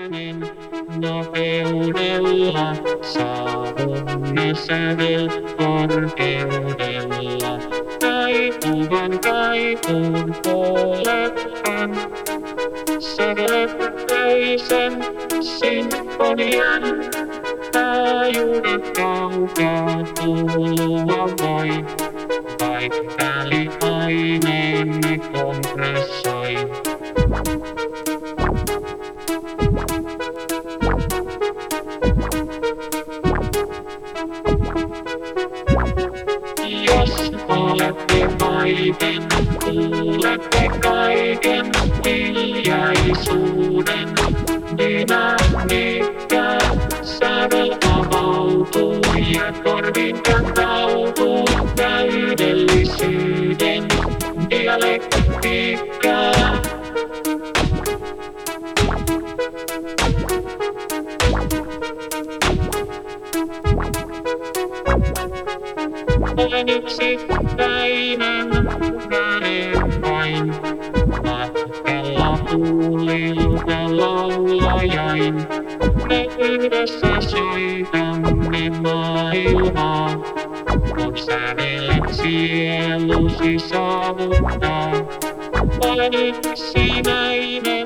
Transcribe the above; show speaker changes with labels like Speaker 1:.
Speaker 1: äänen nopeudella saavumme sävel korkeudella. Taipuvan kaipuun polepan sävelöisen sinfonian taajuudet kaukaa kuulua voi, vaik väliaineemme kompressoi. Jos olette vaiten, kuulette kaiken hiljaisuuden. Dynamiikka, sävel avautuu ja korviin kantautuu täydellisyyden dialektiikka. Olen yksittäinen käden vain, matkalla huulilta laulajain. Me yhdessä soitamme maailmaa, kun sävelet sielusi saavuttaa. Olen yksinäinen.